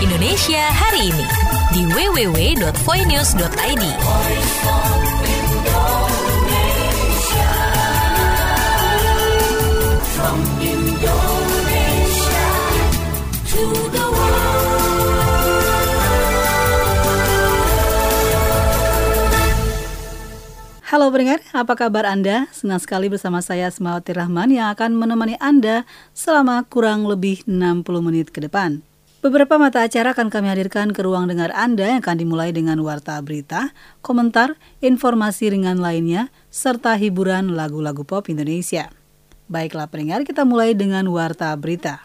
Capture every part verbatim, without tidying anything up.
Indonesia hari ini di w w w dot voinews dot i d. From Indonesia to the Halo pendengar, apa kabar Anda? Senang sekali bersama saya Asmawati Rahman yang akan menemani Anda selama kurang lebih enam puluh menit ke depan. Beberapa mata acara akan kami hadirkan ke ruang dengar Anda yang akan dimulai dengan warta berita, komentar, informasi ringan lainnya, serta hiburan lagu-lagu pop Indonesia. Baiklah pendengar, kita mulai dengan warta berita.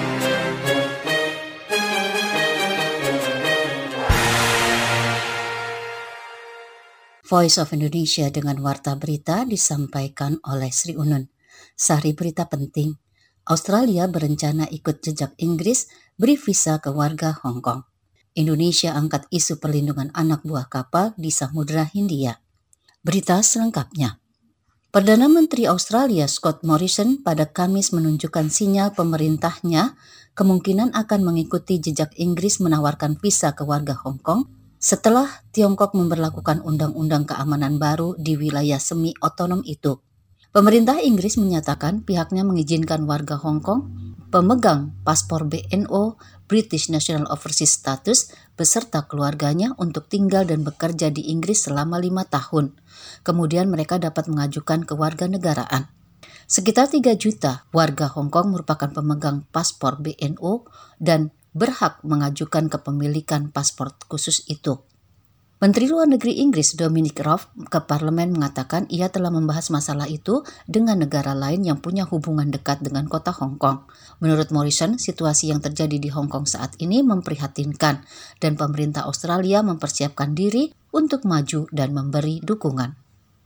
Voice of Indonesia dengan warta berita disampaikan oleh Sri Unun. Sari berita penting, Australia berencana ikut jejak Inggris beri visa ke warga Hong Kong. Indonesia angkat isu perlindungan anak buah kapal di Samudra Hindia. Berita selengkapnya. Perdana Menteri Australia Scott Morrison pada Kamis menunjukkan sinyal pemerintahnya kemungkinan akan mengikuti jejak Inggris menawarkan visa ke warga Hong Kong setelah Tiongkok memberlakukan undang-undang keamanan baru di wilayah semi-otonom itu. Pemerintah Inggris menyatakan pihaknya mengizinkan warga Hong Kong pemegang paspor B N O British National Overseas Status beserta keluarganya untuk tinggal dan bekerja di Inggris selama lima tahun. Kemudian mereka dapat mengajukan kewarganegaraan. Sekitar tiga juta warga Hong Kong merupakan pemegang paspor B N O dan berhak mengajukan kepemilikan paspor khusus itu. Menteri Luar Negeri Inggris Dominic Raab ke parlemen mengatakan ia telah membahas masalah itu dengan negara lain yang punya hubungan dekat dengan kota Hong Kong. Menurut Morrison, situasi yang terjadi di Hong Kong saat ini memprihatinkan dan pemerintah Australia mempersiapkan diri untuk maju dan memberi dukungan.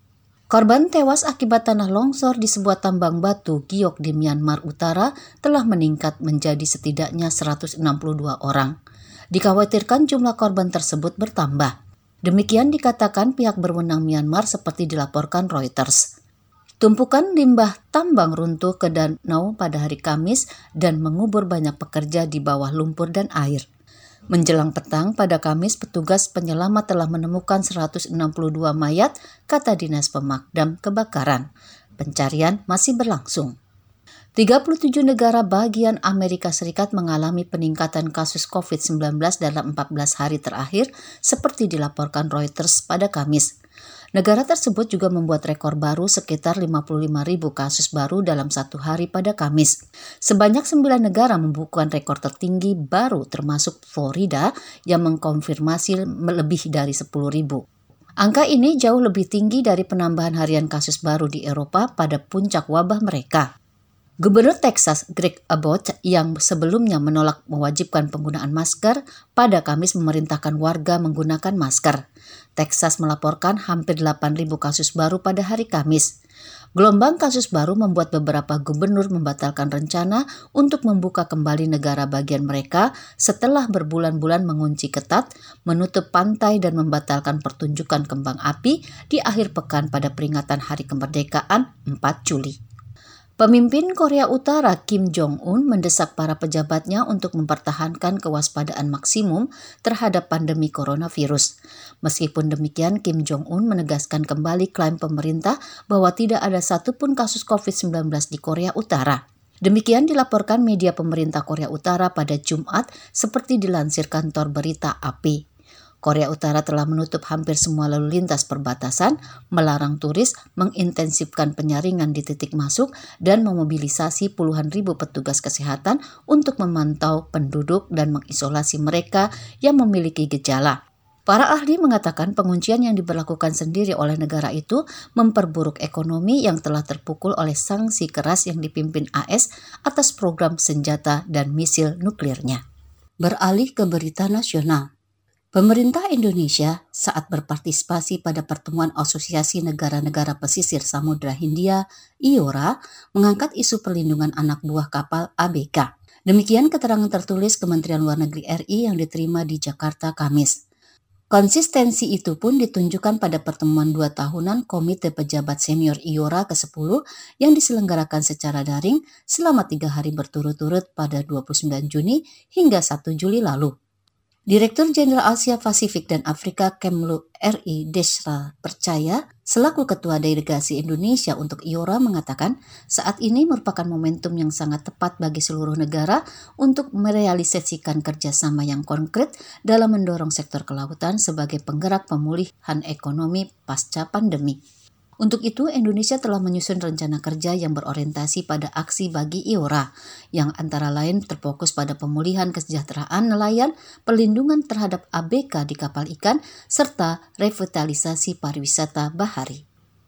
Korban tewas akibat tanah longsor di sebuah tambang batu Giok di Myanmar Utara telah meningkat menjadi setidaknya seratus enam puluh dua orang. Dikhawatirkan jumlah korban tersebut bertambah. Demikian dikatakan pihak berwenang Myanmar seperti dilaporkan Reuters. Tumpukan limbah tambang runtuh ke danau pada hari Kamis dan mengubur banyak pekerja di bawah lumpur dan air. Menjelang petang pada Kamis, petugas penyelamat telah menemukan seratus enam puluh dua mayat, kata Dinas Pemadam Kebakaran. Pencarian masih berlangsung. tiga puluh tujuh negara bagian Amerika Serikat mengalami peningkatan kasus covid sembilan belas dalam empat belas hari terakhir, seperti dilaporkan Reuters pada Kamis. Negara tersebut juga membuat rekor baru sekitar lima puluh lima ribu kasus baru dalam satu hari pada Kamis. Sebanyak sembilan negara membukukan rekor tertinggi baru termasuk Florida yang mengkonfirmasi lebih dari sepuluh ribu. Angka ini jauh lebih tinggi dari penambahan harian kasus baru di Eropa pada puncak wabah mereka. Gubernur Texas Greg Abbott yang sebelumnya menolak mewajibkan penggunaan masker pada Kamis memerintahkan warga menggunakan masker. Texas melaporkan hampir delapan ribu kasus baru pada hari Kamis. Gelombang kasus baru membuat beberapa gubernur membatalkan rencana untuk membuka kembali negara bagian mereka setelah berbulan-bulan mengunci ketat, menutup pantai dan membatalkan pertunjukan kembang api di akhir pekan pada peringatan Hari Kemerdekaan empat Juli. Pemimpin Korea Utara Kim Jong-un mendesak para pejabatnya untuk mempertahankan kewaspadaan maksimum terhadap pandemi coronavirus. Meskipun demikian, Kim Jong-un menegaskan kembali klaim pemerintah bahwa tidak ada satupun kasus covid sembilan belas di Korea Utara. Demikian dilaporkan media pemerintah Korea Utara pada Jumat seperti dilansir kantor berita A P. Korea Utara telah menutup hampir semua lalu lintas perbatasan, melarang turis, mengintensifkan penyaringan di titik masuk, dan memobilisasi puluhan ribu petugas kesehatan untuk memantau penduduk dan mengisolasi mereka yang memiliki gejala. Para ahli mengatakan penguncian yang diberlakukan sendiri oleh negara itu memperburuk ekonomi yang telah terpukul oleh sanksi keras yang dipimpin A S atas program senjata dan misil nuklirnya. Beralih ke berita nasional. Pemerintah Indonesia saat berpartisipasi pada pertemuan Asosiasi Negara-Negara Pesisir Samudra Hindia I O R A mengangkat isu perlindungan anak buah kapal A B K. Demikian keterangan tertulis Kementerian Luar Negeri R I yang diterima di Jakarta Kamis. Konsistensi itu pun ditunjukkan pada pertemuan dua tahunan Komite Pejabat Senior I O R A ke sepuluh yang diselenggarakan secara daring selama tiga hari berturut-turut pada dua puluh sembilan Juni hingga satu Juli lalu. Direktur Jenderal Asia Pasifik dan Afrika Kemlu R I Desra Percaya, selaku Ketua Delegasi Indonesia untuk I O R A mengatakan saat ini merupakan momentum yang sangat tepat bagi seluruh negara untuk merealisasikan kerjasama yang konkret dalam mendorong sektor kelautan sebagai penggerak pemulihan ekonomi pasca pandemi. Untuk itu, Indonesia telah menyusun rencana kerja yang berorientasi pada aksi bagi I O R A, yang antara lain terfokus pada pemulihan kesejahteraan nelayan, perlindungan terhadap A B K di kapal ikan, serta revitalisasi pariwisata bahari.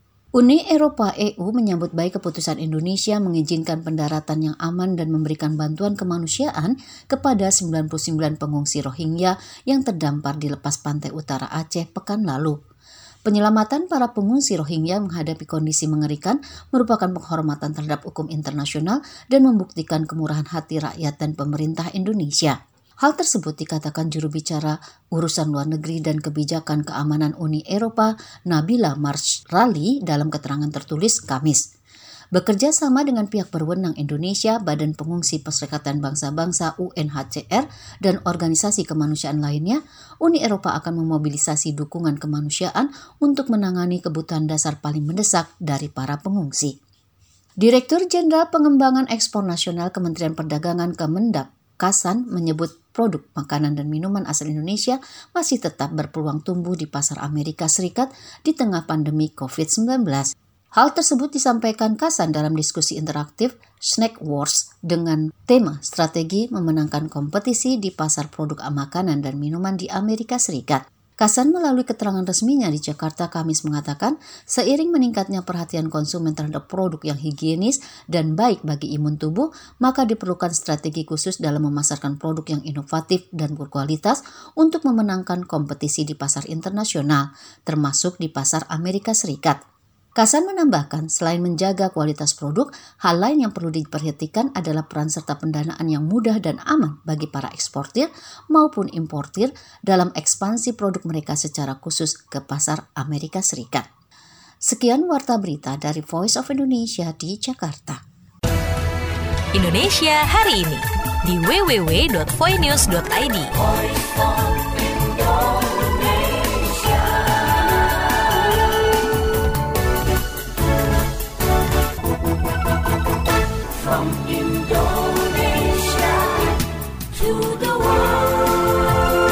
Uni Eropa E U menyambut baik keputusan Indonesia mengizinkan pendaratan yang aman dan memberikan bantuan kemanusiaan kepada sembilan puluh sembilan pengungsi Rohingya yang terdampar di lepas pantai utara Aceh pekan lalu. Penyelamatan para pengungsi Rohingya menghadapi kondisi mengerikan merupakan penghormatan terhadap hukum internasional dan membuktikan kemurahan hati rakyat dan pemerintah Indonesia. Hal tersebut dikatakan juru bicara urusan luar negeri dan kebijakan keamanan Uni Eropa Nabila Marsrali dalam keterangan tertulis Kamis. Bekerja sama dengan pihak berwenang Indonesia, Badan Pengungsi Perserikatan Bangsa-Bangsa U N H C R, dan organisasi kemanusiaan lainnya, Uni Eropa akan memobilisasi dukungan kemanusiaan untuk menangani kebutuhan dasar paling mendesak dari para pengungsi. Direktur Jenderal Pengembangan Ekspor Nasional Kementerian Perdagangan Kemendak, Kasan, menyebut produk makanan dan minuman asal Indonesia masih tetap berpeluang tumbuh di pasar Amerika Serikat di tengah pandemi covid sembilan belas. Hal tersebut disampaikan Kasan dalam diskusi interaktif Snack Wars dengan tema strategi memenangkan kompetisi di pasar produk makanan dan minuman di Amerika Serikat. Kasan melalui keterangan resminya di Jakarta Kamis mengatakan, seiring meningkatnya perhatian konsumen terhadap produk yang higienis dan baik bagi imun tubuh, maka diperlukan strategi khusus dalam memasarkan produk yang inovatif dan berkualitas untuk memenangkan kompetisi di pasar internasional, termasuk di pasar Amerika Serikat. Kasan menambahkan, selain menjaga kualitas produk, hal lain yang perlu diperhatikan adalah peran serta pendanaan yang mudah dan aman bagi para eksportir maupun importir dalam ekspansi produk mereka secara khusus ke pasar Amerika Serikat. Sekian Warta Berita dari Voice of Indonesia di Jakarta. Indonesia hari ini di w w w dot voinews dot i d. From Indonesia to the world.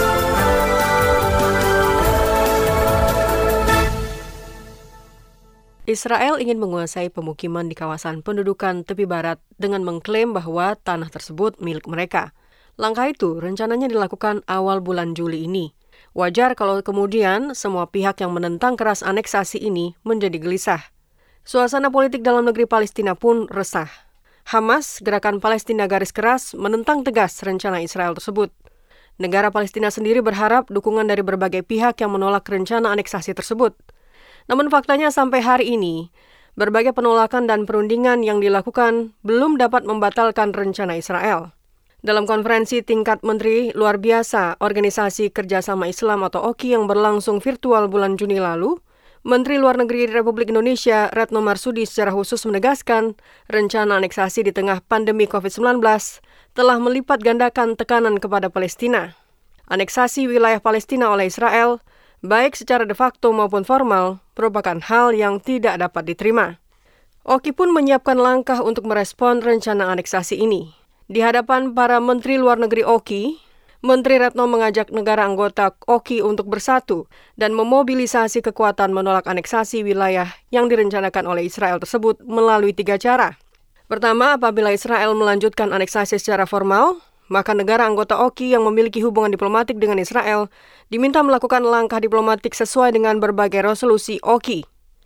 Israel ingin menguasai pemukiman di kawasan pendudukan tepi barat dengan mengklaim bahwa tanah tersebut milik mereka. Langkah itu rencananya dilakukan awal bulan Juli ini. Wajar kalau kemudian semua pihak yang menentang keras aneksasi ini menjadi gelisah. Suasana politik dalam negeri Palestina pun resah. Hamas, Gerakan Palestina Garis Keras, menentang tegas rencana Israel tersebut. Negara Palestina sendiri berharap dukungan dari berbagai pihak yang menolak rencana aneksasi tersebut. Namun faktanya sampai hari ini, berbagai penolakan dan perundingan yang dilakukan belum dapat membatalkan rencana Israel. Dalam konferensi tingkat Menteri Luar Biasa Organisasi Kerjasama Islam atau O K I yang berlangsung virtual bulan Juni lalu, Menteri Luar Negeri Republik Indonesia Retno Marsudi secara khusus menegaskan rencana aneksasi di tengah pandemi covid sembilan belas telah melipat gandakan tekanan kepada Palestina. Aneksasi wilayah Palestina oleh Israel, baik secara de facto maupun formal, merupakan hal yang tidak dapat diterima. O K I pun menyiapkan langkah untuk merespon rencana aneksasi ini. Di hadapan para Menteri Luar Negeri O K I, Menteri Retno mengajak negara anggota O K I untuk bersatu dan memobilisasi kekuatan menolak aneksasi wilayah yang direncanakan oleh Israel tersebut melalui tiga cara. Pertama, apabila Israel melanjutkan aneksasi secara formal, maka negara anggota O K I yang memiliki hubungan diplomatik dengan Israel diminta melakukan langkah diplomatik sesuai dengan berbagai resolusi O K I.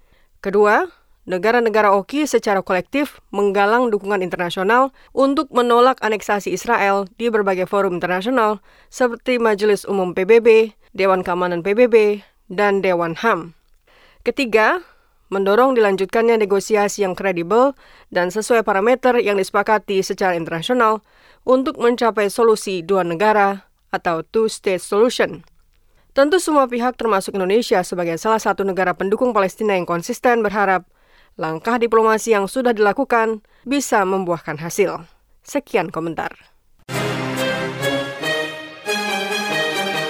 Kedua, negara-negara O K I secara kolektif menggalang dukungan internasional untuk menolak aneksasi Israel di berbagai forum internasional seperti Majelis Umum P B B, Dewan Keamanan P B B, dan Dewan H A M. Ketiga, mendorong dilanjutkannya negosiasi yang kredibel dan sesuai parameter yang disepakati secara internasional untuk mencapai solusi dua negara atau two-state solution. Tentu semua pihak termasuk Indonesia sebagai salah satu negara pendukung Palestina yang konsisten berharap langkah diplomasi yang sudah dilakukan bisa membuahkan hasil. Sekian komentar.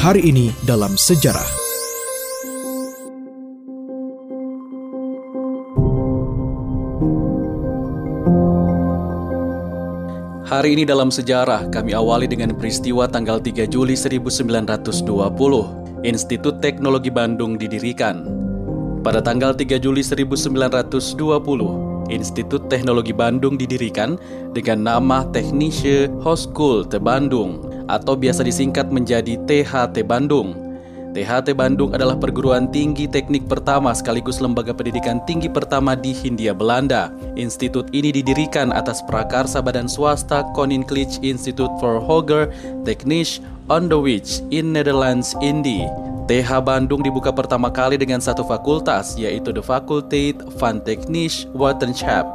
Hari ini dalam sejarah. Hari ini dalam sejarah kami awali dengan peristiwa tanggal tiga Juli seribu sembilan ratus dua puluh. Institut Teknologi Bandung didirikan. Pada tanggal tiga Juli seribu sembilan ratus dua puluh, Institut Teknologi Bandung didirikan dengan nama Technische Hochschule te Bandung atau biasa disingkat menjadi T H T Bandung. T H T Bandung adalah perguruan tinggi teknik pertama sekaligus lembaga pendidikan tinggi pertama di Hindia Belanda. Institut ini didirikan atas prakarsa badan swasta Koninklijke Instituut voor Hoger Technische Onderwijs in Netherlands Indie. T H Bandung dibuka pertama kali dengan satu fakultas, yaitu de Faculteit van Technische Wetenschap.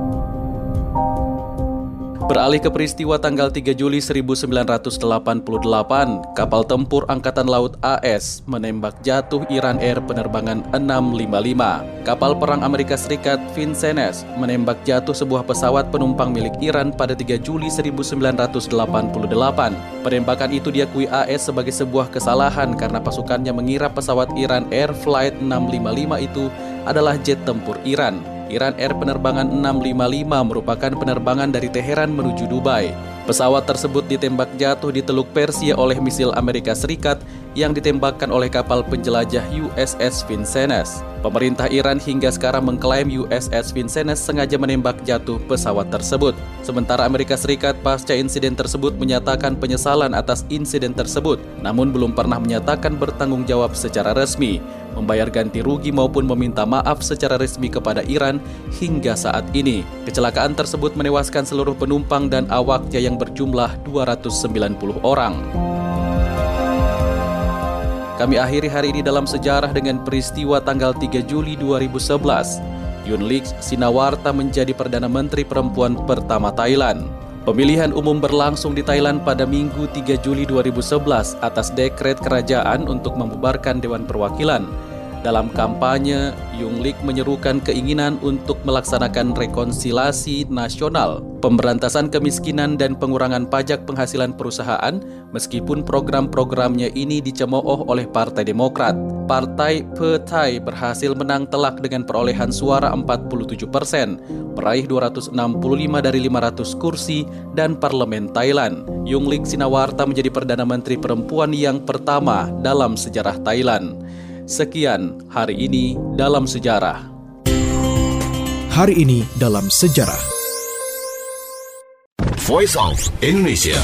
Beralih ke peristiwa tanggal tiga Juli seribu sembilan ratus delapan puluh delapan, kapal tempur Angkatan Laut A S menembak jatuh Iran Air penerbangan enam lima lima. Kapal perang Amerika Serikat Vincennes menembak jatuh sebuah pesawat penumpang milik Iran pada tiga Juli seribu sembilan ratus delapan puluh delapan. Penembakan itu diakui A S sebagai sebuah kesalahan karena pasukannya mengira pesawat Iran Air Flight enam lima lima itu adalah jet tempur Iran. Iran Air penerbangan enam lima lima merupakan penerbangan dari Teheran menuju Dubai. Pesawat tersebut ditembak jatuh di Teluk Persia oleh misil Amerika Serikat yang ditembakkan oleh kapal penjelajah U S S Vincennes. Pemerintah Iran hingga sekarang mengklaim U S S Vincennes sengaja menembak jatuh pesawat tersebut. Sementara Amerika Serikat pasca insiden tersebut menyatakan penyesalan atas insiden tersebut, namun belum pernah menyatakan bertanggung jawab secara resmi, membayar ganti rugi maupun meminta maaf secara resmi kepada Iran hingga saat ini. Kecelakaan tersebut menewaskan seluruh penumpang dan awaknya yang berjumlah dua ratus sembilan puluh orang. Kami akhiri hari ini dalam sejarah dengan peristiwa tanggal tiga Juli dua ribu sebelas. Yingluck Sinawarta menjadi Perdana Menteri Perempuan pertama Thailand. Pemilihan umum berlangsung di Thailand pada Minggu tiga Juli dua ribu sebelas atas dekret kerajaan untuk membubarkan Dewan Perwakilan. Dalam kampanye, Yingluck menyerukan keinginan untuk melaksanakan rekonsiliasi nasional, pemberantasan kemiskinan dan pengurangan pajak penghasilan perusahaan, meskipun program-programnya ini dicemooh oleh Partai Demokrat. Partai Pheu Thai berhasil menang telak dengan perolehan suara empat puluh tujuh persen, meraih dua ratus enam puluh lima dari lima ratus kursi dan parlemen Thailand. Yingluck Sinawarta menjadi Perdana Menteri Perempuan yang pertama dalam sejarah Thailand. Sekian hari ini dalam sejarah. Hari ini dalam sejarah. Voice of Indonesia.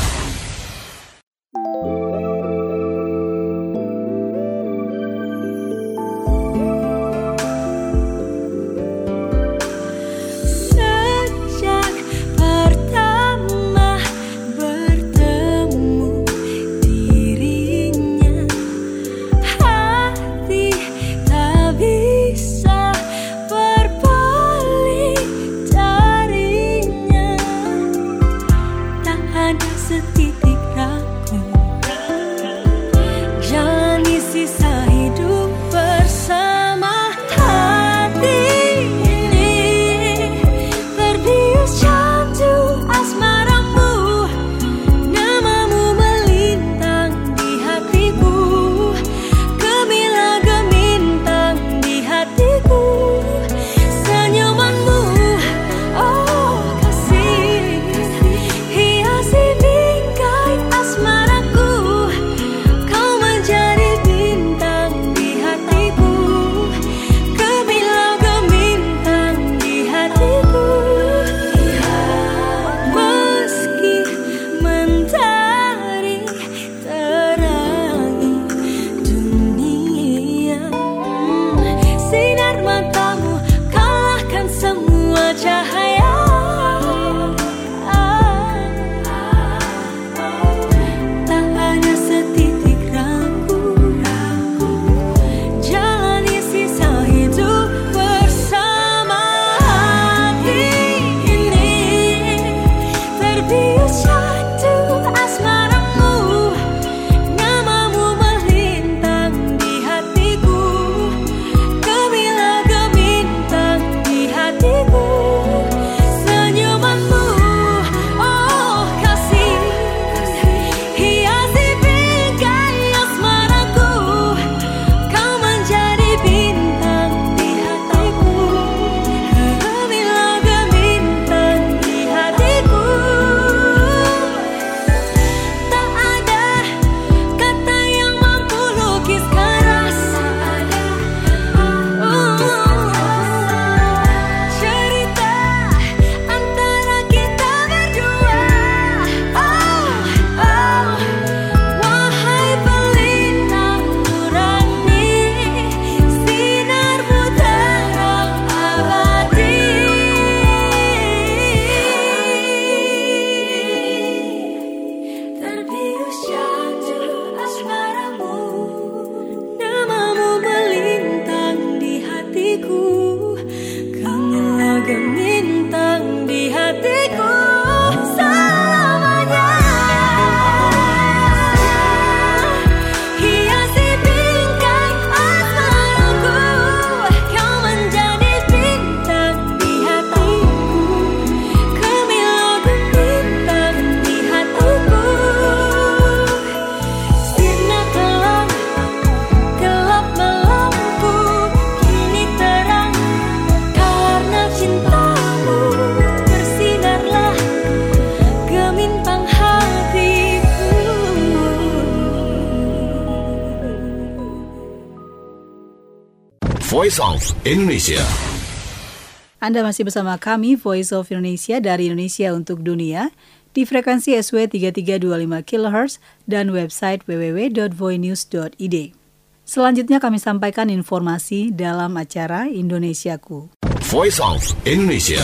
Voice of Indonesia. Anda masih bersama kami, Voice of Indonesia dari Indonesia untuk Dunia, di frekuensi S W tiga tiga dua lima kilohertz dan website w w w dot voinews dot i d. Selanjutnya kami sampaikan informasi dalam acara Indonesiaku. Voice of Indonesia.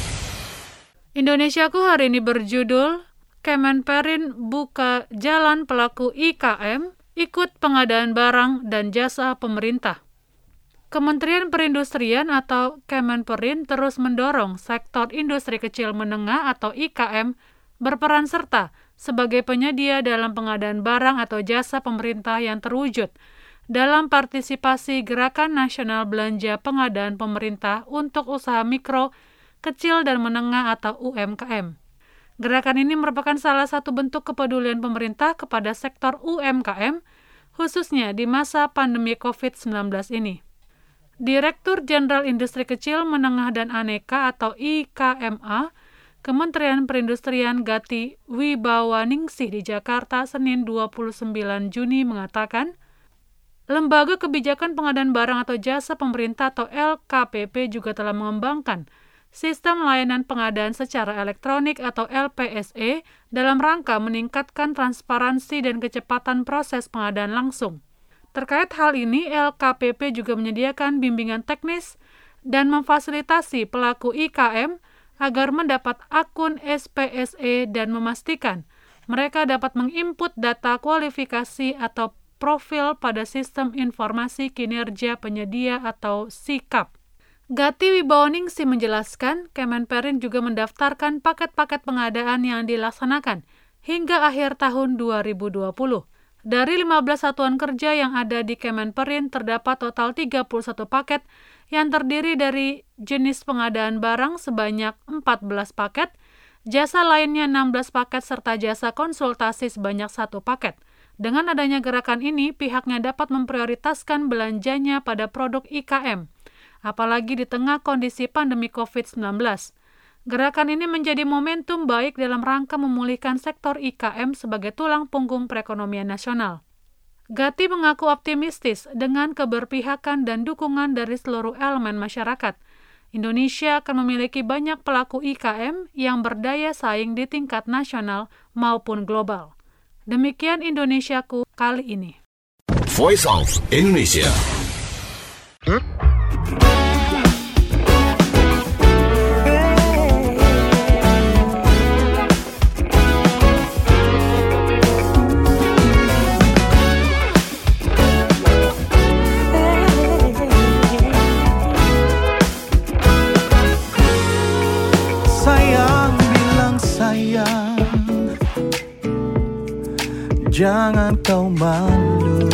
Indonesiaku hari ini berjudul Kemenperin buka jalan pelaku I K M ikut pengadaan barang dan jasa pemerintah. Kementerian Perindustrian atau Kemenperin terus mendorong sektor industri kecil menengah atau I K M berperan serta sebagai penyedia dalam pengadaan barang atau jasa pemerintah yang terwujud dalam partisipasi Gerakan Nasional Belanja Pengadaan Pemerintah untuk Usaha Mikro, Kecil dan Menengah atau U M K M. Gerakan ini merupakan salah satu bentuk kepedulian pemerintah kepada sektor U M K M, khususnya di masa pandemi covid sembilan belas ini. Direktur Jenderal Industri Kecil, Menengah dan Aneka atau I K M A, Kementerian Perindustrian Gati Wibawaningsih di Jakarta, Senin dua puluh sembilan Juni mengatakan, Lembaga Kebijakan Pengadaan Barang atau Jasa Pemerintah atau L K P P juga telah mengembangkan Sistem Layanan Pengadaan Secara Elektronik atau L P S E dalam rangka meningkatkan transparansi dan kecepatan proses pengadaan langsung. Terkait hal ini, L K P P juga menyediakan bimbingan teknis dan memfasilitasi pelaku I K M agar mendapat akun S P S E dan memastikan mereka dapat menginput data kualifikasi atau profil pada Sistem Informasi Kinerja Penyedia atau S I K A P. Gati Wibawaningsih menjelaskan, Kemenperin juga mendaftarkan paket-paket pengadaan yang dilaksanakan hingga akhir tahun dua ribu dua puluh. Dari lima belas satuan kerja yang ada di Kemenperin, terdapat total tiga puluh satu paket yang terdiri dari jenis pengadaan barang sebanyak empat belas paket, jasa lainnya enam belas paket, serta jasa konsultasi sebanyak satu paket. Dengan adanya gerakan ini, pihaknya dapat memprioritaskan belanjanya pada produk I K M, apalagi di tengah kondisi pandemi covid sembilan belas. Gerakan ini menjadi momentum baik dalam rangka memulihkan sektor I K M sebagai tulang punggung perekonomian nasional. Gati mengaku optimistis dengan keberpihakan dan dukungan dari seluruh elemen masyarakat. Indonesia akan memiliki banyak pelaku I K M yang berdaya saing di tingkat nasional maupun global. Demikian Indonesiaku kali ini. Voice of Indonesia. Jangan kau malu,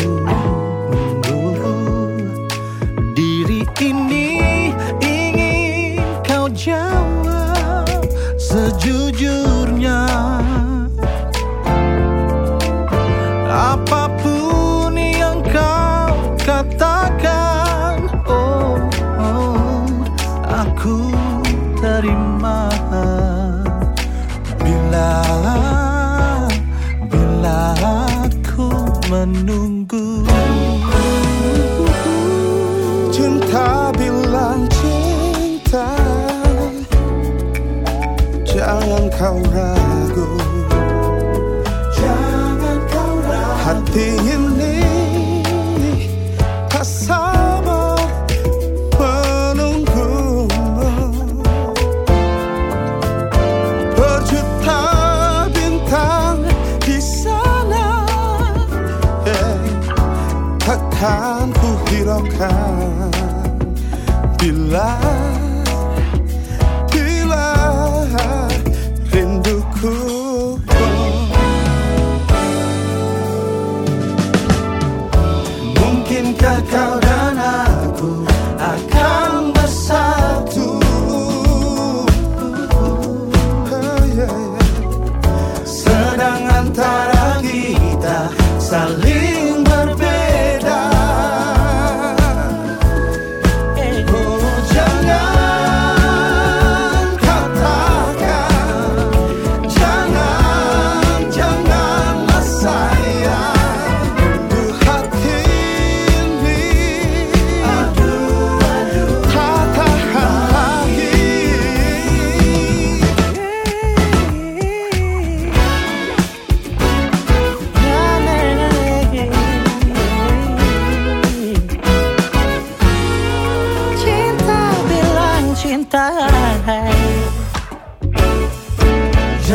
diri ini ingin kau jawab sejujurnya. Apapun yang kau katakan, oh, oh aku terima. Bila menunggu cinta, bilang cinta, jangan kau ragu, jangan kau ragu. Hati ini tak sabar menunggumu. Berjuta bintang di sana takkan ku hiraukan bila bila rinduku. Mungkinkah kau dan aku akan bersatu? Sedang antara kita saling berbeda. Oh, jangan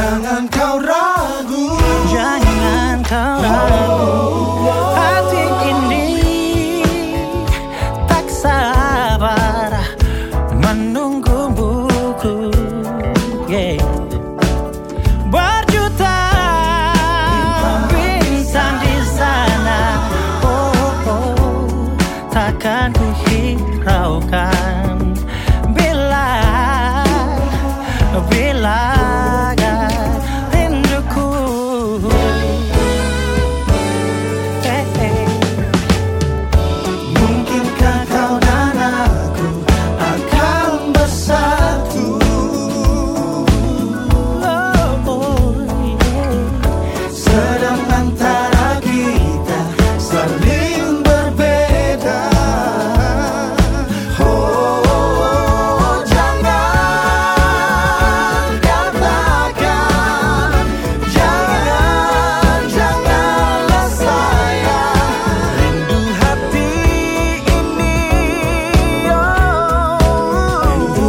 Jangan kau ragu, jangan kau ragu. Hati ini tak sabar menunggu buku, yeah. Berjuta bintang di sana, oh, oh, takkan ku hiraukan bila bila rinduku. Hey, hey. Mungkinkah kau dan aku akan bersatu? Oh, oh, yeah. Sedang antara kita saling berbeda. Oh, jangan katakan, jangan, janganlah sayang. Rindu hati ini, oh, Rindu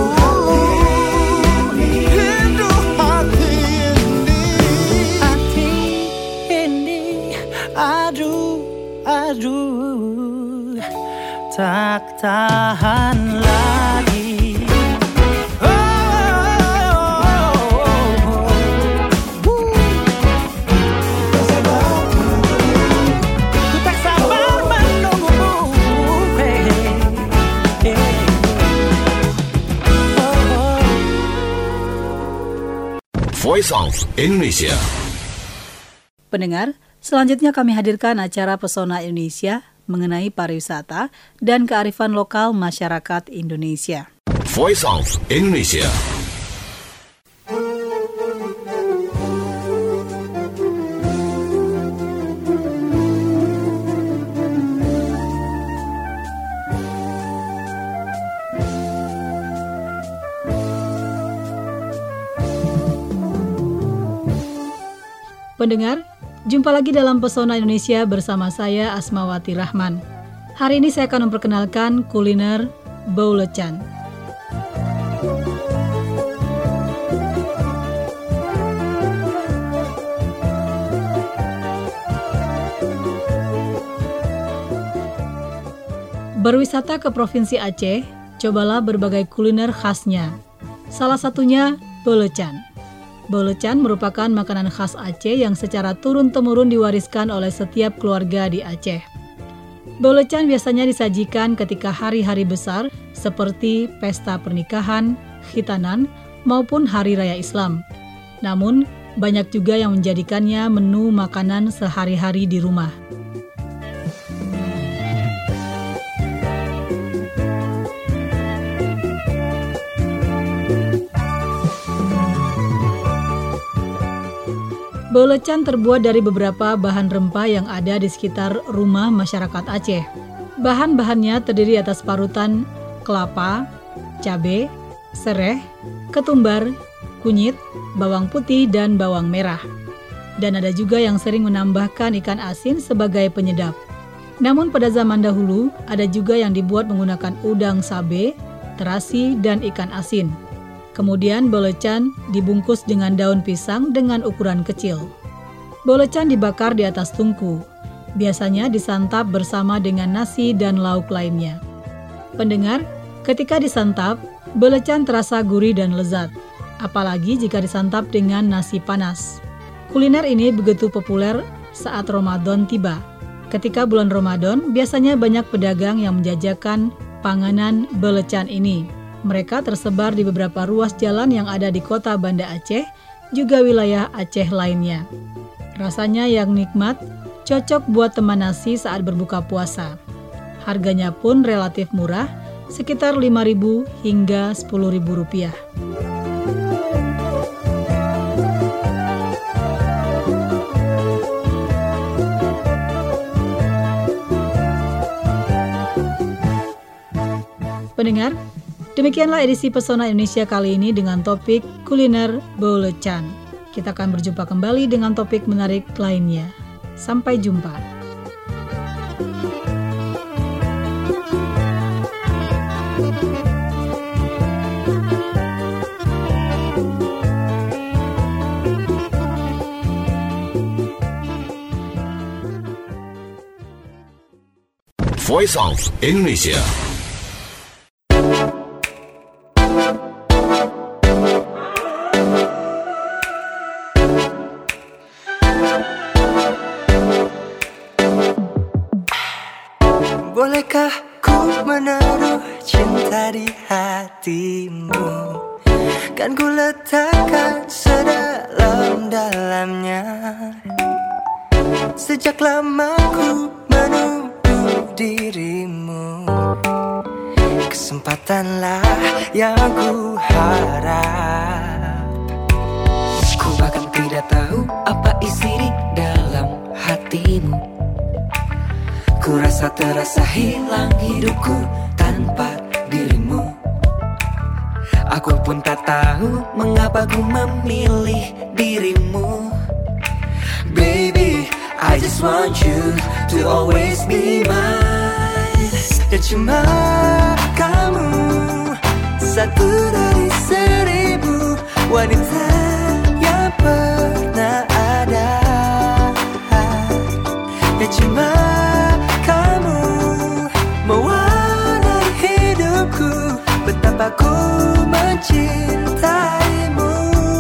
hati ini, hati ini, aduh, aduh, tak tahan lagi. Oh, oh, oh, oh. Ku tak sabar menunggumu, hey, hey, hey. Oh, oh. Voice of Indonesia. Pendengar, selanjutnya kami hadirkan acara Pesona Indonesia mengenai pariwisata dan kearifan lokal masyarakat Indonesia. Voice of Indonesia. Pendengar, jumpa lagi dalam Pesona Indonesia bersama saya Asmawati Rahman. Hari ini saya akan memperkenalkan kuliner baulechan. Berwisata ke Provinsi Aceh, cobalah berbagai kuliner khasnya. Salah satunya baulechan. Baulechan merupakan makanan khas Aceh yang secara turun-temurun diwariskan oleh setiap keluarga di Aceh. Baulechan biasanya disajikan ketika hari-hari besar seperti pesta pernikahan, khitanan, maupun hari raya Islam. Namun, banyak juga yang menjadikannya menu makanan sehari-hari di rumah. Baulechan terbuat dari beberapa bahan rempah yang ada di sekitar rumah masyarakat Aceh. Bahan-bahannya terdiri atas parutan kelapa, cabai, sereh, ketumbar, kunyit, bawang putih, dan bawang merah. Dan ada juga yang sering menambahkan ikan asin sebagai penyedap. Namun pada zaman dahulu, ada juga yang dibuat menggunakan udang sabe, terasi, dan ikan asin. Kemudian baulechan dibungkus dengan daun pisang dengan ukuran kecil. Baulechan dibakar di atas tungku. Biasanya disantap bersama dengan nasi dan lauk lainnya. Pendengar, ketika disantap, baulechan terasa gurih dan lezat. Apalagi jika disantap dengan nasi panas. Kuliner ini begitu populer saat Ramadan tiba. Ketika bulan Ramadan, biasanya banyak pedagang yang menjajakan panganan baulechan ini. Mereka tersebar di beberapa ruas jalan yang ada di kota Banda Aceh, juga wilayah Aceh lainnya. Rasanya yang nikmat, cocok buat teman nasi saat berbuka puasa. Harganya pun relatif murah, sekitar lima ribu hingga sepuluh ribu rupiah. Pendengar, demikianlah edisi Pesona Indonesia kali ini dengan topik kuliner baulechan. Kita akan berjumpa kembali dengan topik menarik lainnya. Sampai jumpa. Voice of Indonesia. Bolehkah ku menaruh cinta di hatimu? Kan ku letakkan sedalam-dalamnya. Sejak lama ku menunggu dirimu. Kesempatanlah yang ku harap. Ku bahkan tidak tahu apa isi di dalam hatimu. Ku rasa terasa hilang hidupku tanpa dirimu. Aku pun tak tahu mengapa ku memilih dirimu. Baby, I just want you to always be mine. Dan cuma kamu satu dari seribu wanita yang pernah ada. Dan cuma kamu mewarnai hidupku, betapa ku mencintaimu.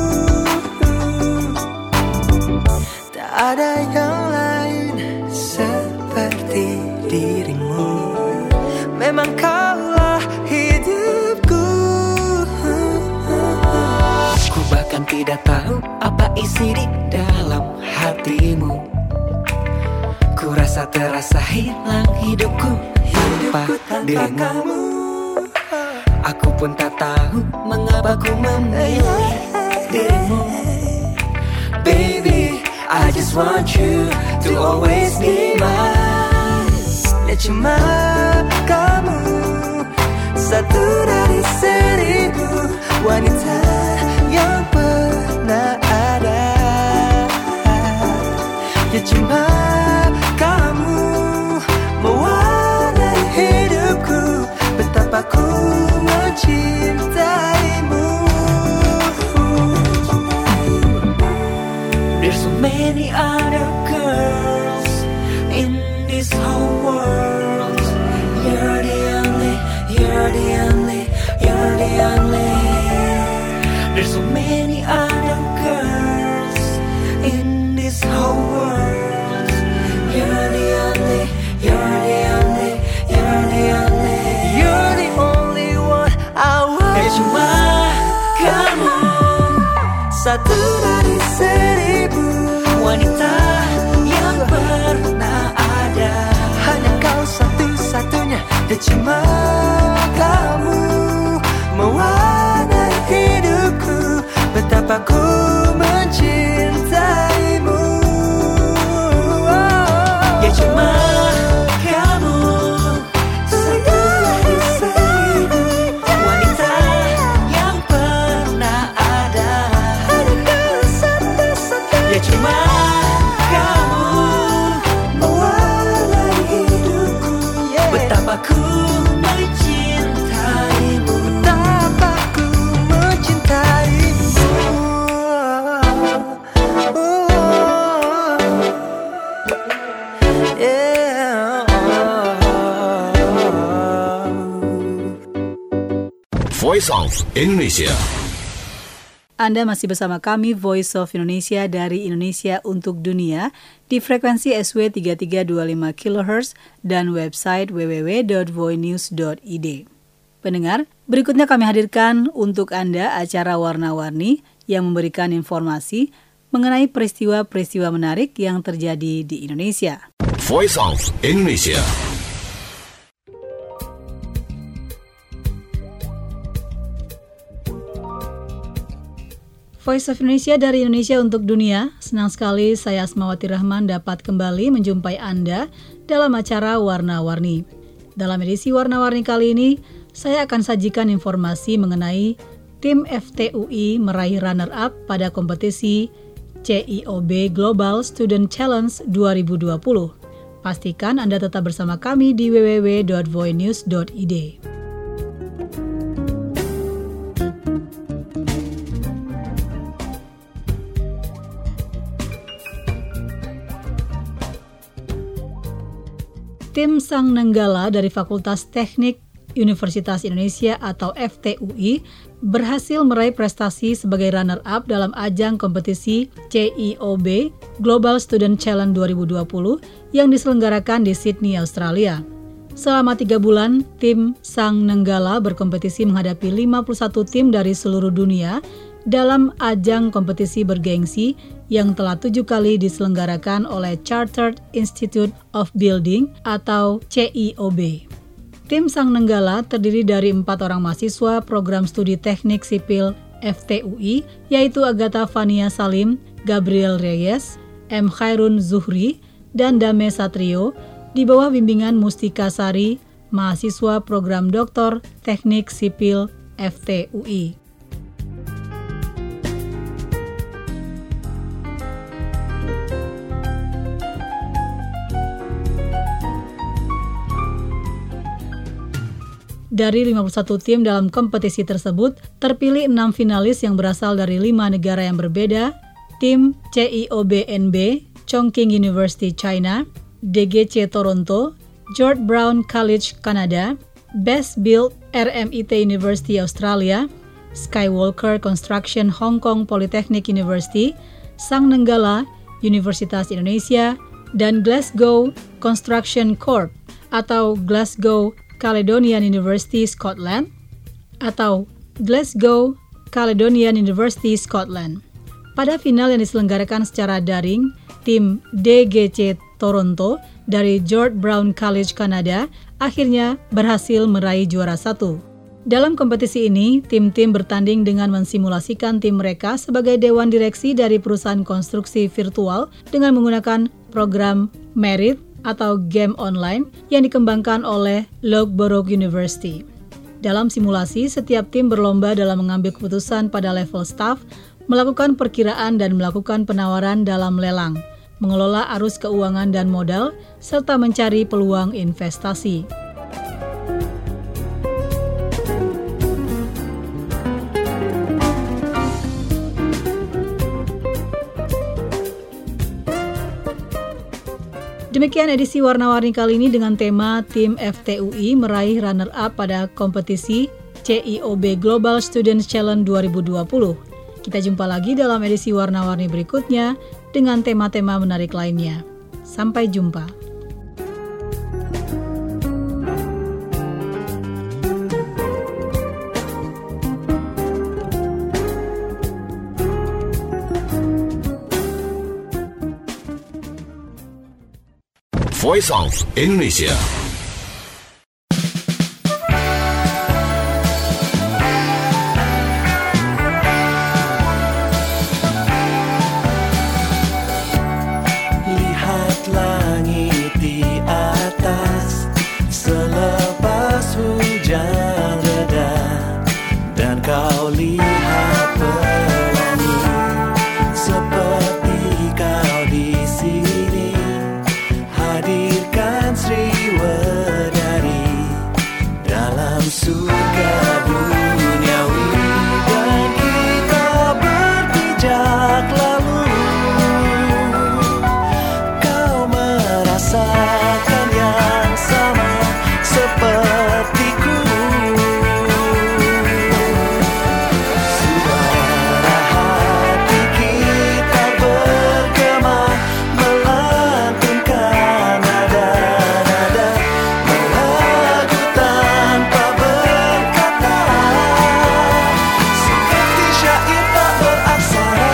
Tak ada yang lain seperti dirimu. Memang kaulah hidupku. Ku bahkan tidak tahu apa isi di dalam hatimu. Ku rasa terasa hilang hidupku tanpa dirimu. Aku pun tak tahu mengapa ku memilih dirimu. Baby, I just want you to always be mine. Dan cuma kamu satu dari seribu wanita yang pernah ada. Ya cuma kamu mewarnai hidupku, betapa ku mencintaimu. There's so many other girls in this whole world. You're the only, you're the only, you're the only. There's so many other girls in this whole world. You're the only, you're the only, you're the only. You're the only one I want. Dan cuma kamu satu dari seribu wanita yang pernah ada. Hanya kau satu-satunya. Dan cuma kamu mewarnai hidupku, betapa ku mencintaimu. Ya cuma kamu satu dari seribu wanita yang pernah ada. Ya cuma kamu mewarnai hidupku, betapa ku mencintaimu, betapa ku mencintaimu. Voice of Indonesia. Anda masih bersama kami Voice of Indonesia dari Indonesia untuk Dunia di frekuensi S W tiga tiga dua lima kilohertz dan website w w w dot voinews dot i d. Pendengar, berikutnya kami hadirkan untuk Anda acara Warna-Warni yang memberikan informasi mengenai peristiwa-peristiwa menarik yang terjadi di Indonesia. Voice of Indonesia. Voice of Indonesia dari Indonesia untuk Dunia. Senang sekali saya Asmawati Rahman dapat kembali menjumpai Anda dalam acara Warna-Warni. Dalam edisi Warna-Warni kali ini, saya akan sajikan informasi mengenai tim F T U I meraih runner-up pada kompetisi C I O B Global Student Challenge dua ribu dua puluh. Pastikan Anda tetap bersama kami di w w w dot voinews dot i d. Tim Sang Nenggala dari Fakultas Teknik Universitas Indonesia atau F T U I berhasil meraih prestasi sebagai runner-up dalam ajang kompetisi C I O B Global Student Challenge dua ribu dua puluh yang diselenggarakan di Sydney, Australia. Selama tiga bulan, tim Sang Nenggala berkompetisi menghadapi lima puluh satu tim dari seluruh dunia dalam ajang kompetisi bergengsi yang telah tujuh kali diselenggarakan oleh Chartered Institute of Building atau C I O B. Tim Sang Nenggala terdiri dari empat orang mahasiswa program studi teknik sipil F T U I, yaitu Agatha Fania Salim, Gabriel Reyes, M. Khairun Zuhri, dan Dame Satrio, di bawah bimbingan Mustika Sari, mahasiswa program doktor teknik sipil F T U I. Dari lima puluh satu tim dalam kompetisi tersebut, terpilih enam finalis yang berasal dari lima negara yang berbeda, tim C I O B N B, Chongqing University China, D G C Toronto, George Brown College Kanada, Best Build R M I T University Australia, Skywalker Construction Hong Kong Polytechnic University, Sang Nenggala Universitas Indonesia, dan Glasgow Construction Corp atau Glasgow Caledonian University Scotland atau Glasgow Caledonian University Scotland. Pada final yang diselenggarakan secara daring, tim D G C Toronto dari George Brown College Kanada akhirnya berhasil meraih juara satu. Dalam kompetisi ini, tim-tim bertanding dengan mensimulasikan tim mereka sebagai dewan direksi dari perusahaan konstruksi virtual dengan menggunakan program Merit atau game online yang dikembangkan oleh Loughborough University. Dalam simulasi, setiap tim berlomba dalam mengambil keputusan pada level staff, melakukan perkiraan dan melakukan penawaran dalam lelang, mengelola arus keuangan dan modal, serta mencari peluang investasi. Demikian edisi Warna-Warni kali ini dengan tema tim F T U I meraih runner-up pada kompetisi C I O B Global Students Challenge dua ribu dua puluh. Kita jumpa lagi dalam edisi Warna-Warni berikutnya dengan tema-tema menarik lainnya. Sampai jumpa. Voice of Indonesia. Lihat langit di atas selepas hujan reda, dan kau lihat pelangi seperti kau di sini. Hadirkan Sriwedari dalam surga duniawi, dan kita berpijak lalu. Kau merasakan yang sama sepertiku. Suara hati kita bergema melantunkan nada-nada melagu tanpa berkata, seperti syair tak beraksara.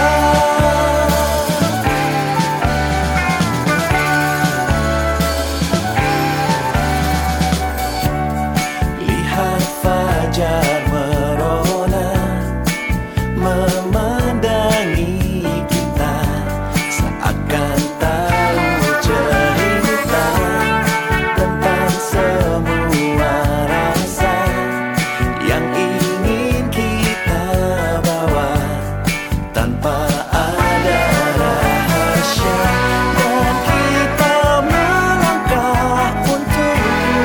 Lihat fajar merona memandangi kita, seakan tahu cerita tentang semua rasa yang ingin kita bawa tanpa ada rahasia, dan kita melangkah untuk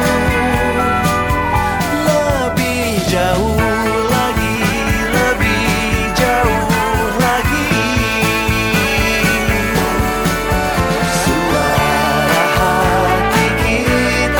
lebih jauh lagi, lebih jauh lagi. Suara hati kita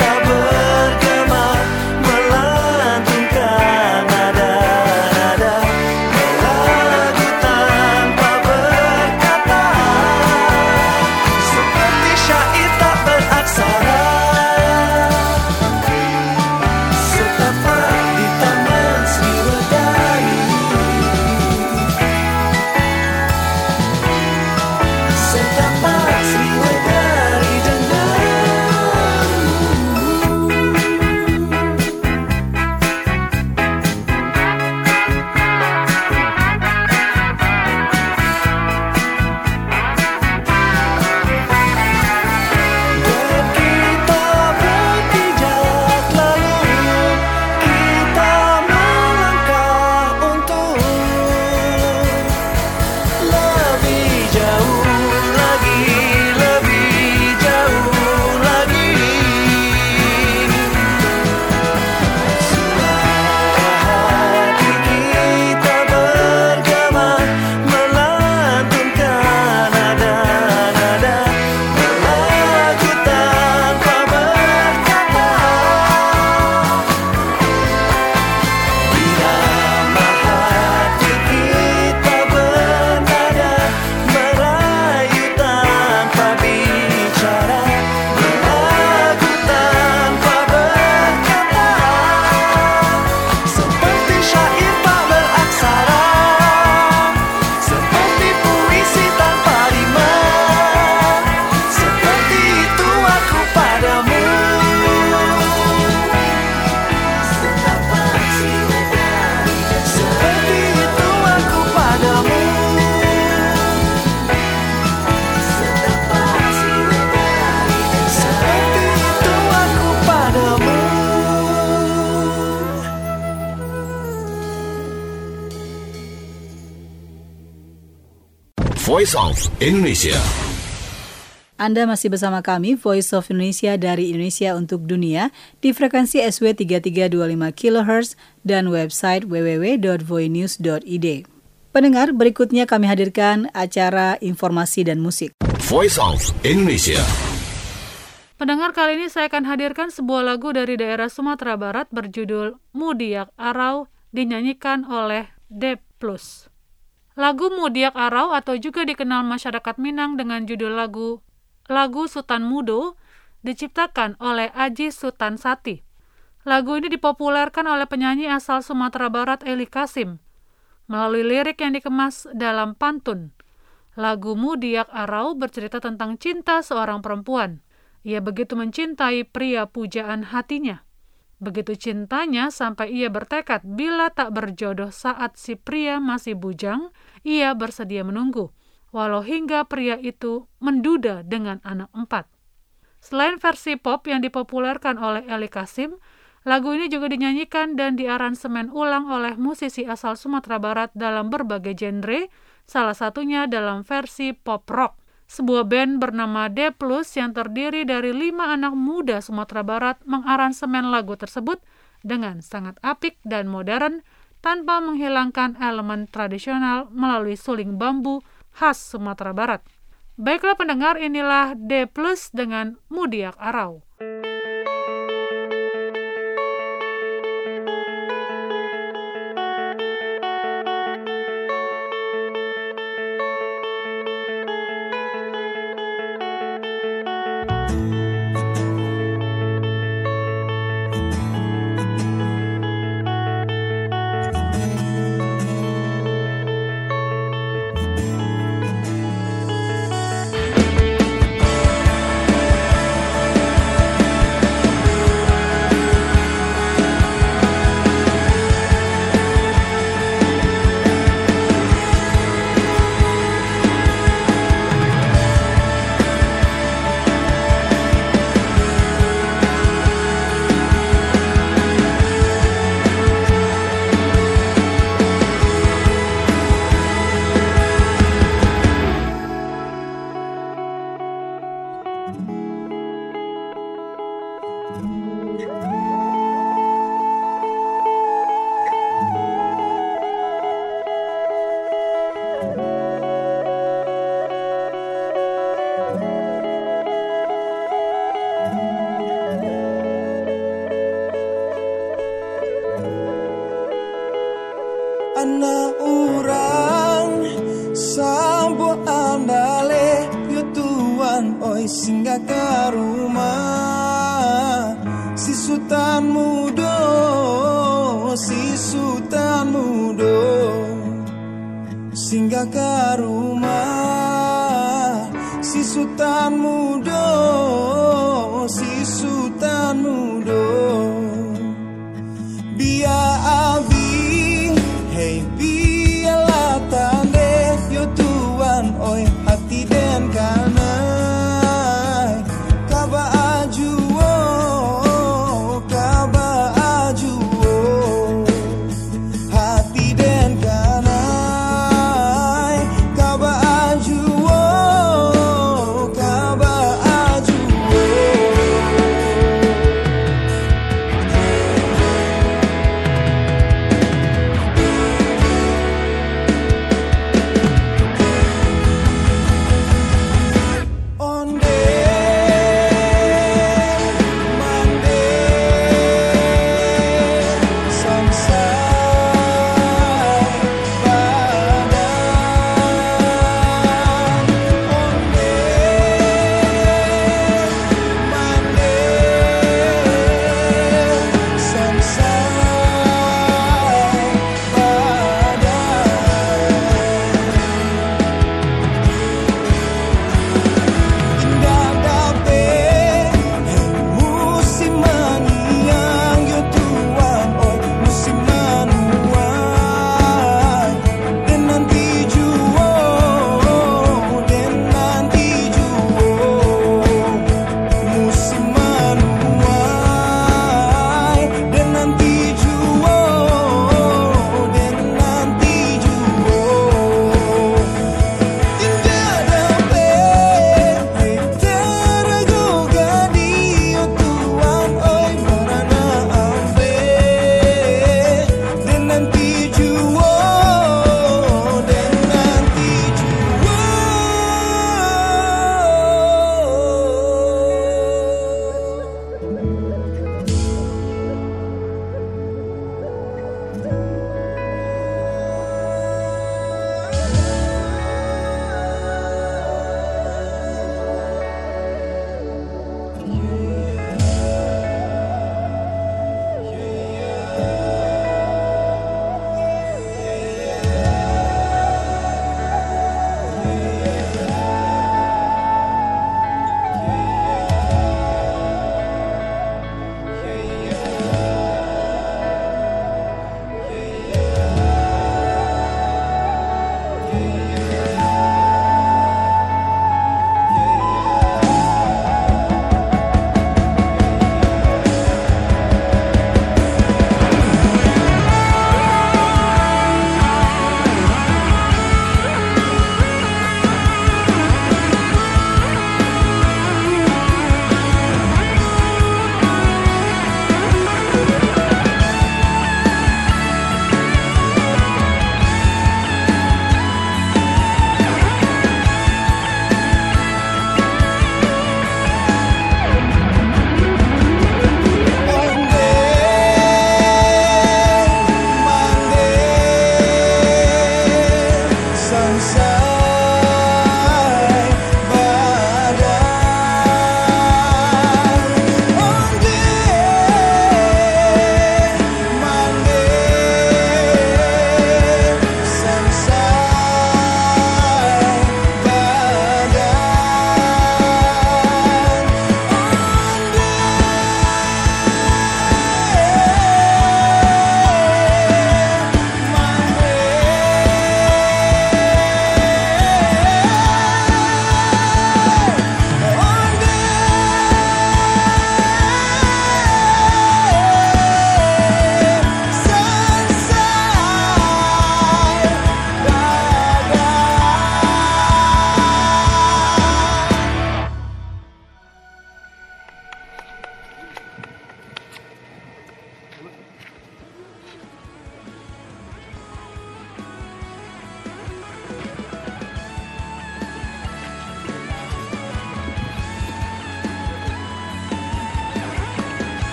Voice of Indonesia. Anda masih bersama kami, Voice of Indonesia dari Indonesia untuk Dunia, di frekuensi S W tiga tiga dua lima kilohertz dan website w w w dot voinews dot i d. Pendengar, berikutnya kami hadirkan acara informasi dan musik. Voice of Indonesia. Pendengar, kali ini saya akan hadirkan sebuah lagu dari daerah Sumatera Barat berjudul Mudiak Arau, dinyanyikan oleh D Plus. Lagu Mudiak Arau atau juga dikenal masyarakat Minang dengan judul lagu Lagu Sutan Mudo diciptakan oleh Aji Sutan Sati. Lagu ini dipopulerkan oleh penyanyi asal Sumatera Barat Eli Kasim melalui lirik yang dikemas dalam pantun. Lagu Mudiak Arau bercerita tentang cinta seorang perempuan. Ia begitu mencintai pria pujaan hatinya. Begitu cintanya sampai ia bertekad bila tak berjodoh saat si pria masih bujang, ia bersedia menunggu, walau hingga pria itu menduda dengan anak empat. Selain versi pop yang dipopulerkan oleh Eli Kasim, lagu ini juga dinyanyikan dan diaransemen ulang oleh musisi asal Sumatera Barat dalam berbagai genre, salah satunya dalam versi pop rock. Sebuah band bernama D Plus yang terdiri dari lima anak muda Sumatera Barat mengaransemen lagu tersebut dengan sangat apik dan modern tanpa menghilangkan elemen tradisional melalui suling bambu khas Sumatera Barat. Baiklah pendengar, inilah D Plus dengan Mudiak Arau. Anak urang sambo andale yo tuan oi singgah ke rumah si Sutan Mudo, si Sutan Mudo singgah ke rumah si Sutan Mudo, si Sutan Mudo biar abi hey biarlah tande yo tuan oi hati den kanai kaba ajuo kaba ajuo hati den kanai kaba ajuo kaba ajuo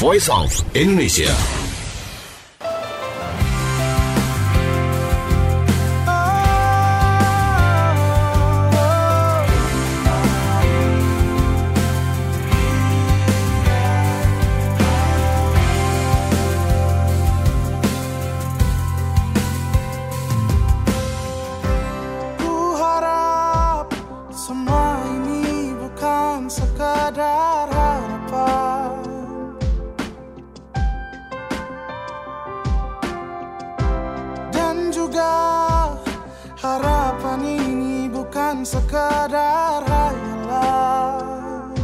Voice of Indonesia. Harapan ini bukan sekadar hayalan.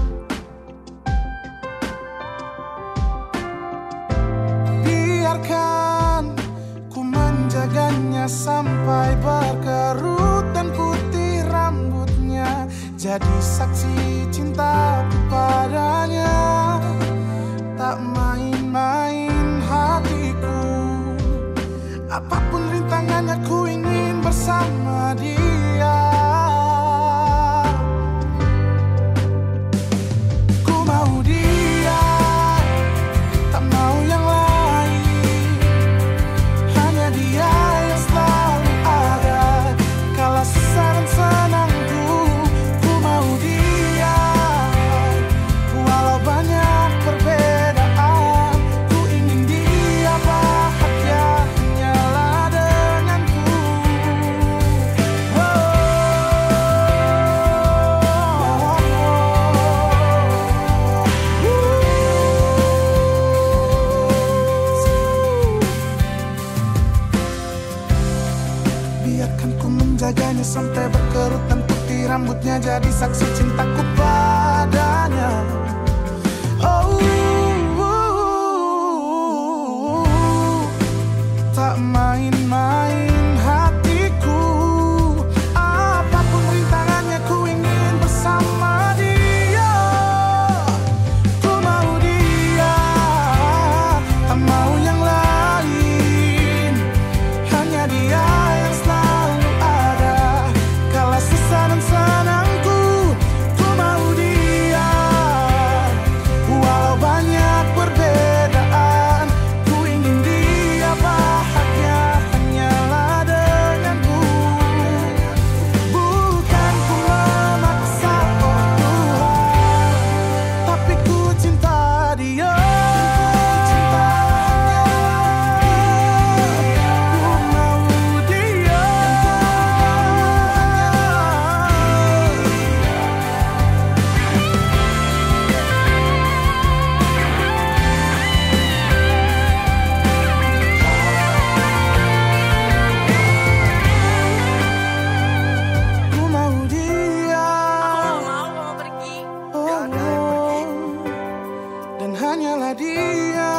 Biarkan ku menjaganya sampai berkerut dan putih rambutnya, jadi saksi cintaku padanya. Tak main-main hatiku, apapun rintangannya ku ingin bersama dia. Ku mau dia, tak mau yang lain. Hanya dia yang selalu ada kala susah dan senangku. Ku mau dia, walau banyak perbedaan. Ku ingin dia bahagia hanyalah denganku. Biarkan ku menjaganya sampai berkerut dan putih rambutnya, jadi saksi cintaku padanya. Oh, tak main-main hatiku, apapun rintangannya ku ingin bersama dia. Ku mau dia, tak mau yang lain. Hanya dia yang selalu ada kala susah dan senangku. Ku mau dia, walau banyak perbedaan. Ku ingin dia bahagia hanyalah denganku. Bukan ku memaksa, oh Tuhan, tapi ku cinta dia. Ku mau dia. Ku mau dia. Oh, dan hanyalah dia.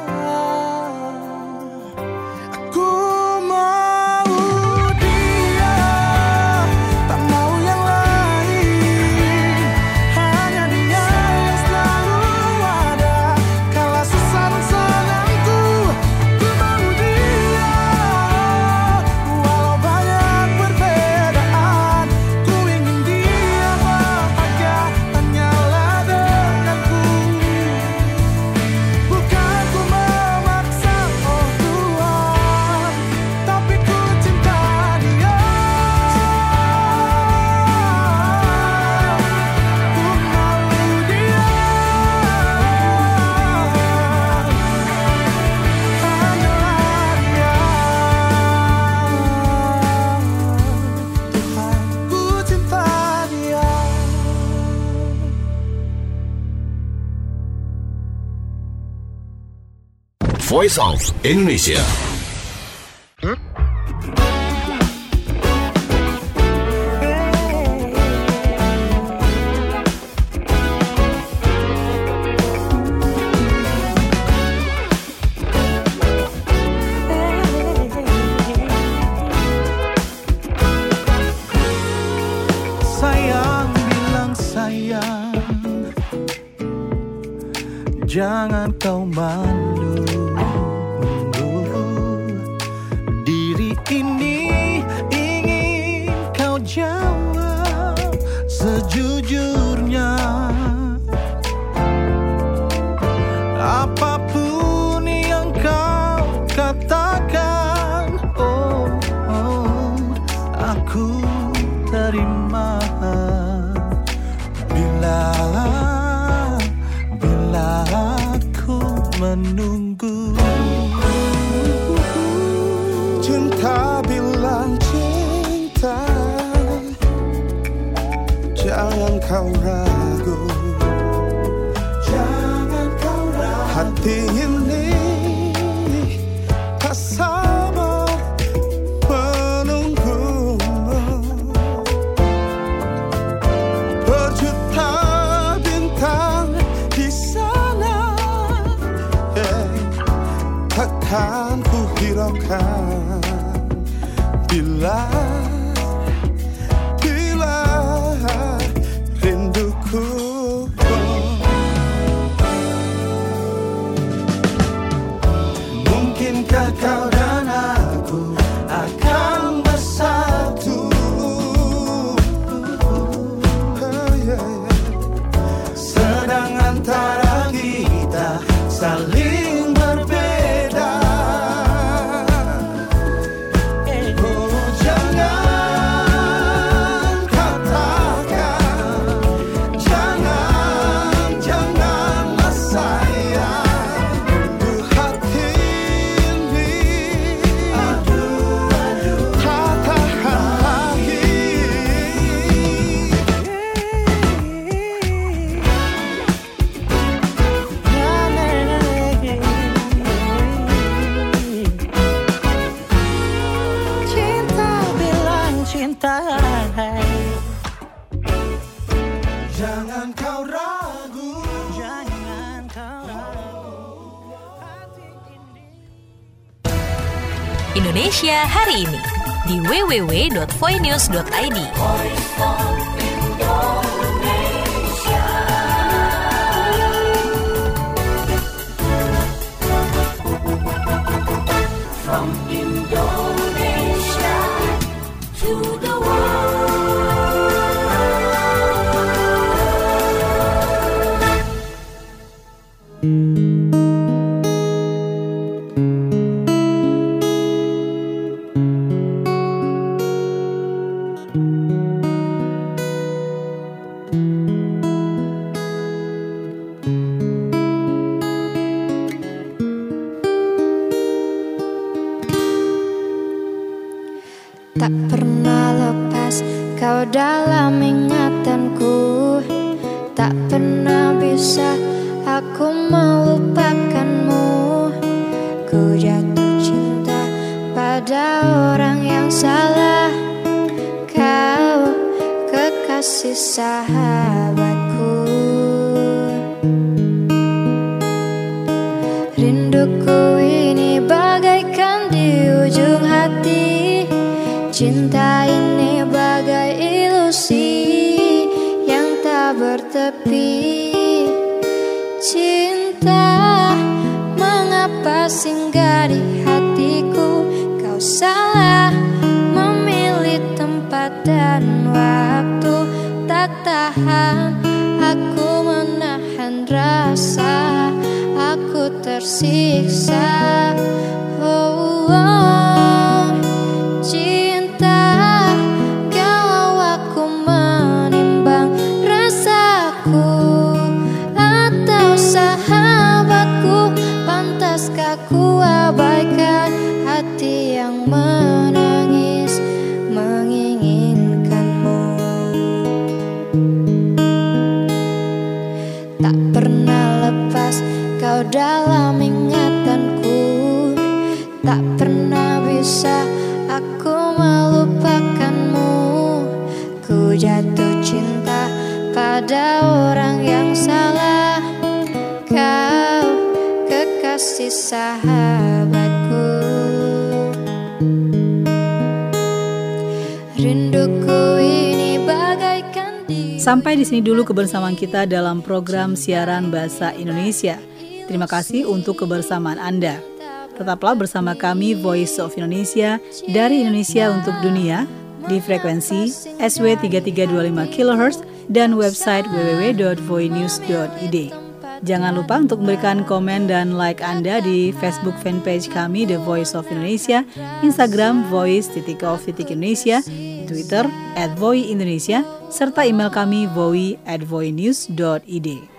Aku mau dia, tak mau yang lain. Hanya dia yang selalu ada kala susah dan senangku. Ku mau dia, walau banyak perbedaan. Ku ingin dia bahagia hanyalah denganku. Bukan ku memaksa, oh Tuhan, tapi ku cinta dia. Ku mau dia, hanyalah dia. Tuhan, ku cinta dia. Voice of Indonesia. Sayang, bilang sayang, jangan kau malu. Diri ini ingin kau jawab sejujurnya. Apa ku terima. Bila, bila aku menunggu. Cinta bilang cinta, jangan kau ragu. Jangan kau ragu. Hati ini tak sabar menunggumu. Berjuta bintang di sana, hey, takkan ku hiraukan. Bila, bila rinduku. Mungkinkah kau dan aku akan bersatu? Sedang antara kita saling berbeda. Oh, jangan katakan, jangan, janganlah sayang. Aduh hati ini, aduh, aduh, tak tahan lagi. Cinta bilang cinta, jangan kau ragu, jangan kau ragu. Indonesia hari ini di w w w dot voinews dot i d. From Indonesia to the world. Tak pernah lepas kau dalam ingatanku, tak pernah bisa aku melupakanmu. Ku jatuh cinta pada orang yang salah, kau kekasih sahabatku. Rinduku ini bagaikan di ujung hati, cinta ini bagai ilusi yang tak bertepi. Cinta, mengapa singgah di hatiku? Kau salah memilih tempat dan waktu. Tak tahan aku menahan rasa, aku tersiksa. Oh, oh. Cinta, kalau aku menimbang rasaku atau sahabatku, pantaskah ku abaikan hati yang menangis menginginkanmu? Tak pernah lepas kau dalam ingatanku, tak pernah bisa aku melupakanmu. Ku jatuh cinta pada orang yang salah, kau kekasih sahabatku. Rinduku ini bagaikan di... Sampai di sini dulu kebersamaan kita dalam program siaran Bahasa Indonesia. Terima kasih untuk kebersamaan Anda. Tetaplah bersama kami Voice of Indonesia dari Indonesia untuk dunia di frekuensi S W tiga tiga dua lima kilohertz dan website w w w dot voinews dot i d. Jangan lupa untuk memberikan komen dan like Anda di Facebook fanpage kami The Voice of Indonesia, Instagram voice titik of titik Indonesia, Twitter at Voi Indonesia, serta email kami voi at voinews dot id.